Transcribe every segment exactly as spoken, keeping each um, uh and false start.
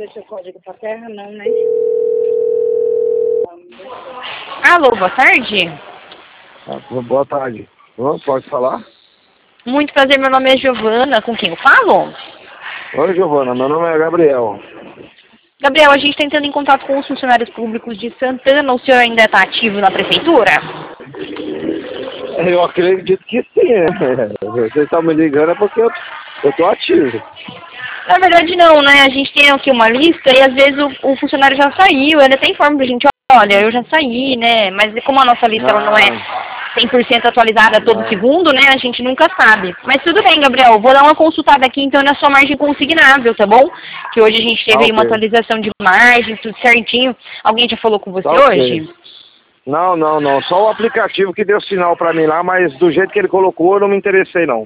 deixa o código pra terra, não, né? Alô, boa tarde. Ah, boa tarde. Oh, pode falar? Muito prazer, meu nome é Giovana. Com quem eu falo? Oi, Giovana. Meu nome é Gabriel. Gabriel, a gente está entrando em contato com os funcionários públicos de Santana. O senhor ainda está ativo na prefeitura? Eu acredito que sim. Vocês estão me ligando é porque eu estou ativo. Na verdade não, né? A gente tem aqui uma lista e às vezes o, o funcionário já saiu, ele até informa pra gente, olha, eu já saí, né? Mas como a nossa lista ela não é cem por cento atualizada todo não. segundo, né? A gente nunca sabe. Mas tudo bem, Gabriel, vou dar uma consultada aqui então na sua margem consignável, tá bom? Que hoje a gente teve Ah, aí uma okay. atualização de margem, tudo certinho. Alguém já falou com você Tá, okay. hoje? Não, não, não. Só o aplicativo que deu sinal pra mim lá, mas do jeito que ele colocou eu não me interessei não.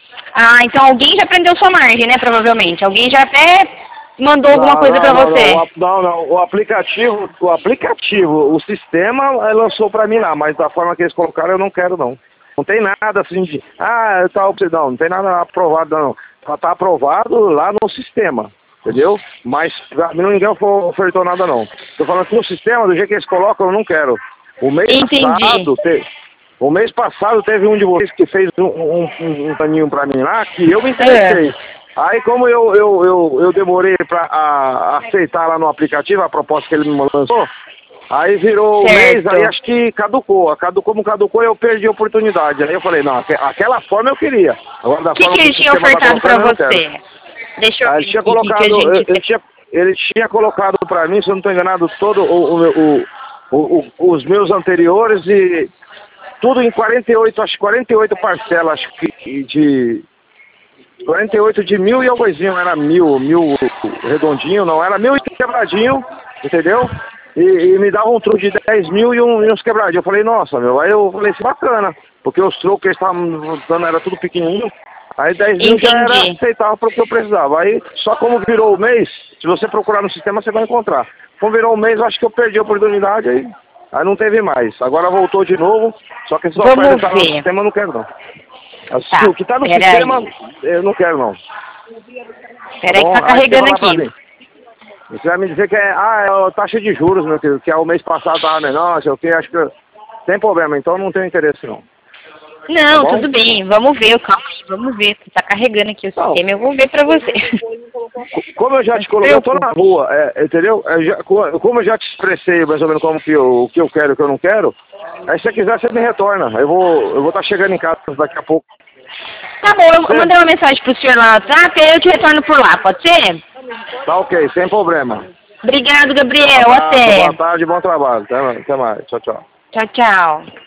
Ah, então alguém já prendeu sua margem, né? Provavelmente. Alguém já até mandou alguma Não, coisa não, pra não, você. Não, não, não. O aplicativo, o aplicativo, o sistema lançou pra mim lá, mas da forma que eles colocaram eu não quero não. Não tem nada assim de, ah, tal, não, não tem nada aprovado não. Só tá aprovado lá no sistema, entendeu? Mas pra mim ninguém ofertou nada não. Tô falando que no sistema, do jeito que eles colocam, eu não quero. O mês Entendi. passado, te, o mês passado teve um de vocês que fez um, um, um, um paninho pra mim lá, que eu me interessei. É. Aí como eu, eu, eu, eu demorei pra a, aceitar lá no aplicativo a proposta que ele me lançou, aí virou o mês, aí acho que caducou. Caducou, como caducou, eu perdi a oportunidade. Aí eu falei, não, aquela forma eu queria. Agora da O que, forma que ele que o tinha sistema tá ofertado pra colocando, eu não você? quero. Deixa eu Aí ver ele tinha aqui, colocado, que a gente... ele tinha, ele tinha colocado pra mim, se eu não estou enganado, todo o, o, o, o, os meus anteriores e tudo em quarenta e oito, acho que quarenta e oito parcelas, acho que de... quarenta e oito de mil e alguma coisinha, não era mil, mil redondinho, não, era mil e quebradinho, entendeu? E, e me dava um truque de dez mil e, um, e uns quebradinhos. Eu falei, nossa, meu, aí eu falei, isso é bacana, porque os trocos que eles estavam dando era tudo pequenininho, aí dez mil já era aceitável para o que eu precisava. Aí, só como virou o mês, se você procurar no sistema, você vai encontrar. Como virou o mês, eu acho que eu perdi a oportunidade, aí, aí não teve mais. Agora voltou de novo, só que esses ofertas que tá no sistema eu não quero, não. Tá, O que tá no sistema, aí. eu não quero não. Peraí que tá carregando aqui. Você vai me dizer que é, ah, é a taxa de juros, meu querido, que é o mês passado tava menor, não sei o que, acho que tem problema, então não tenho interesse não. Não, tá tudo bem, vamos ver, calma aí, vamos ver. Tá carregando aqui o não. sistema, eu vou ver pra você. Como eu já te coloquei, eu tô na rua, é, entendeu? Eu já, como eu já te expressei mais ou menos como que eu, o que eu quero e o que eu não quero, aí se você quiser você me retorna, eu vou eu vou estar tá chegando em casa daqui a pouco. Tá bom, eu, eu mandei uma mensagem pro senhor lá no WhatsApp, aí eu te retorno por lá, pode ser? Tá ok, sem problema. Obrigado, Gabriel, Boa até. Boa tarde, bom trabalho, até, até mais, tchau, tchau. Tchau, tchau.